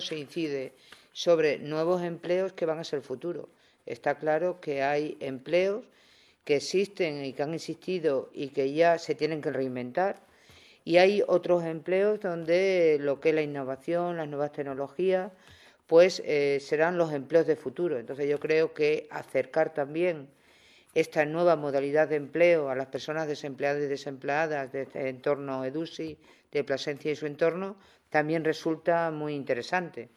se incide sobre nuevos empleos que van a ser el futuro. Está claro que hay empleos que existen y que han existido y que ya se tienen que reinventar, y hay otros empleos donde lo que es la innovación, las nuevas tecnologías, pues serán los empleos de futuro. Entonces yo creo que acercar también esta nueva modalidad de empleo a las personas desempleadas y desempleadas del entorno EDUSI, de Plasencia y su entorno, también resulta muy interesante.